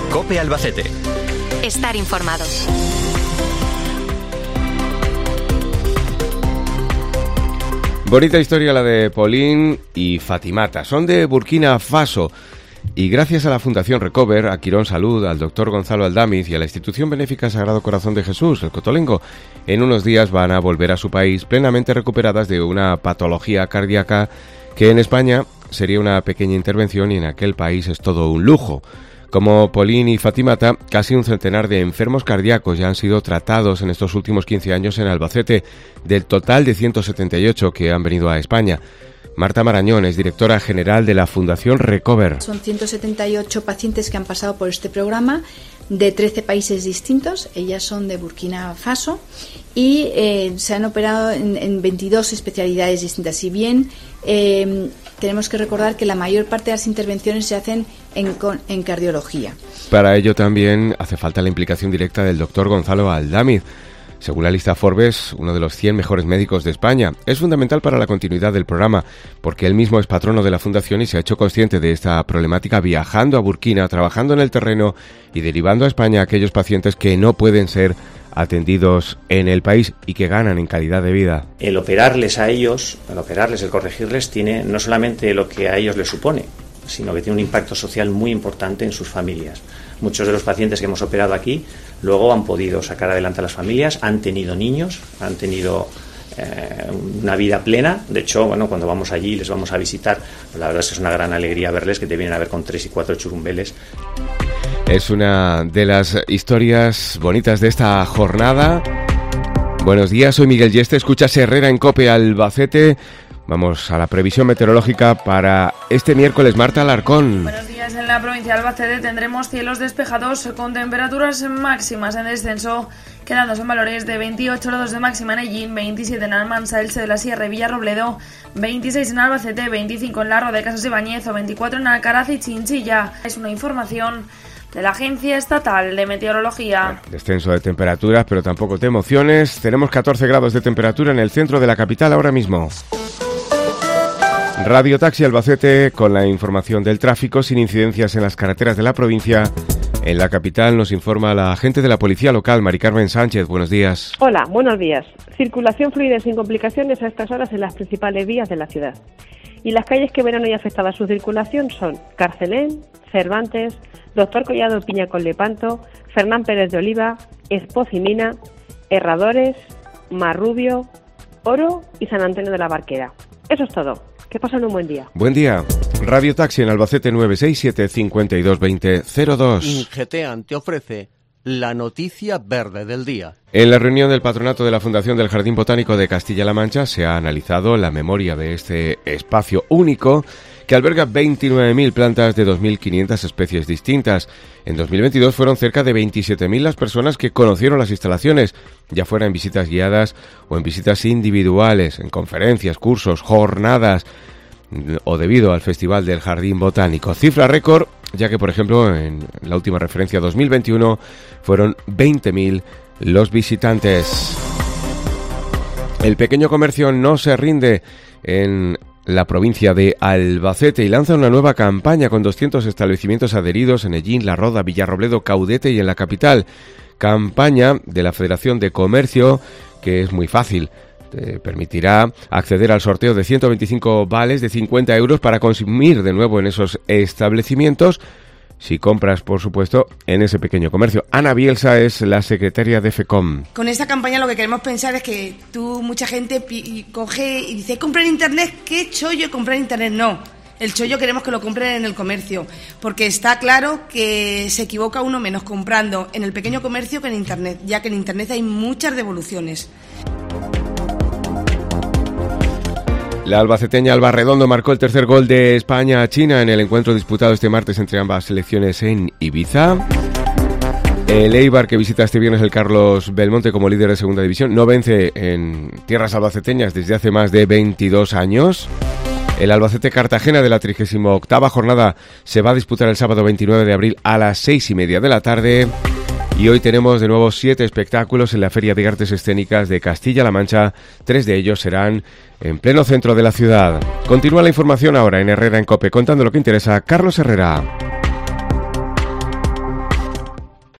COPE Albacete. Estar informado. Bonita historia la de Pauline y Fatimata. Son de Burkina Faso y gracias a la Fundación Recover, a Quirón Salud, al doctor Gonzalo Aldamiz y a la institución benéfica Sagrado Corazón de Jesús, el Cotolengo, en unos días van a volver a su país plenamente recuperadas de una patología cardíaca que en España sería una pequeña intervención y en aquel país es todo un lujo. Como Pauline y Fatimata, casi un centenar de enfermos cardíacos ya han sido tratados en estos últimos 15 años en Albacete, del total de 178 que han venido a España. Marta Marañón es directora general de la Fundación Recover. Son 178 pacientes que han pasado por este programa de 13 países distintos. Ellas son de Burkina Faso y se han operado en 22 especialidades distintas. Si bien tenemos que recordar que la mayor parte de las intervenciones se hacen en cardiología. Para ello también hace falta la implicación directa del doctor Gonzalo Aldamiz. Según la lista Forbes, uno de los 100 mejores médicos de España. Es fundamental para la continuidad del programa, porque él mismo es patrono de la Fundación y se ha hecho consciente de esta problemática viajando a Burkina, trabajando en el terreno y derivando a España a aquellos pacientes que no pueden ser atendidos en el país y que ganan en calidad de vida. El operarles a ellos, el corregirles, tiene no solamente lo que a ellos les supone, sino que tiene un impacto social muy importante en sus familias. Muchos de los pacientes que hemos operado aquí luego han podido sacar adelante a las familias, han tenido niños, han tenido una vida plena. De hecho, cuando vamos allí y les vamos a visitar, pues la verdad es que es una gran alegría verles, que te vienen a ver con 3 y 4 churumbeles. Es una de las historias bonitas de esta jornada. Buenos días, soy Miguel Yeste, escuchas Herrera en COPE Albacete. Vamos a la previsión meteorológica para este miércoles. Marta Alarcón. Buenos días. En la provincia de Albacete tendremos cielos despejados con temperaturas máximas en descenso, quedándose en valores de 28 grados de máxima en Ellín, 27 en Almansa, Elche de la Sierra y Villarrobledo, 26 en Albacete, 25 en Larro de Casas y Bañez o 24 en Alcaraz y Chinchilla. Es una información de la Agencia Estatal de Meteorología. Descenso de temperaturas, pero tampoco te emociones. Tenemos 14 grados de temperatura en el centro de la capital ahora mismo. Radio Taxi Albacete con la información del tráfico sin incidencias en las carreteras de la provincia. En la capital nos informa la agente de la policía local, Mari Carmen Sánchez. Buenos días. Hola, buenos días. Circulación fluida y sin complicaciones a estas horas en las principales vías de la ciudad. Y las calles que verán hoy afectadas a su circulación son Carcelén, Cervantes, Doctor Collado Piña con Lepanto, Fernán Pérez de Oliva, Espoz y Mina, Herradores, Marrubio, Oro y San Antonio de la Barquera. Eso es todo. Que pasen un buen día. Buen día. Radio Taxi en Albacete 967 52 20 02. Ingeteam te ofrece la noticia verde del día. En la reunión del patronato de la Fundación del Jardín Botánico de Castilla-La Mancha se ha analizado la memoria de este espacio único que alberga 29.000 plantas de 2.500 especies distintas. En 2022 fueron cerca de 27.000 las personas que conocieron las instalaciones, ya fuera en visitas guiadas o en visitas individuales, en conferencias, cursos, jornadas o debido al Festival del Jardín Botánico. Cifra récord, ya que, por ejemplo, en la última referencia 2021 fueron 20.000 los visitantes. El pequeño comercio no se rinde en la provincia de Albacete y lanza una nueva campaña con 200 establecimientos adheridos en Ellín, La Roda, Villarrobledo, Caudete y en la capital. Campaña de la Federación de Comercio que es muy fácil. Te permitirá acceder al sorteo de 125 vales de 50 euros para consumir de nuevo en esos establecimientos, si compras, por supuesto, en ese pequeño comercio. Ana Bielsa es la secretaria de FECOM. Con esta campaña lo que queremos pensar es que mucha gente coge y dice, compra en internet, ¿qué chollo comprar en internet? No, el chollo queremos que lo compren en el comercio, porque está claro que se equivoca uno menos comprando en el pequeño comercio que en internet, ya que en internet hay muchas devoluciones. La albaceteña Alba Redondo marcó el tercer gol de España a China en el encuentro disputado este martes entre ambas selecciones en Ibiza. El Eibar, que visita este viernes el Carlos Belmonte como líder de segunda división, no vence en tierras albaceteñas desde hace más de 22 años. El Albacete Cartagena de la 38ª jornada se va a disputar el sábado 29 de abril a las 6:30 de la tarde. Y hoy tenemos de nuevo 7 espectáculos en la Feria de Artes Escénicas de Castilla-La Mancha. 3 de ellos serán en pleno centro de la ciudad. Continúa la información ahora en Herrera en COPE, contando lo que interesa Carlos Herrera.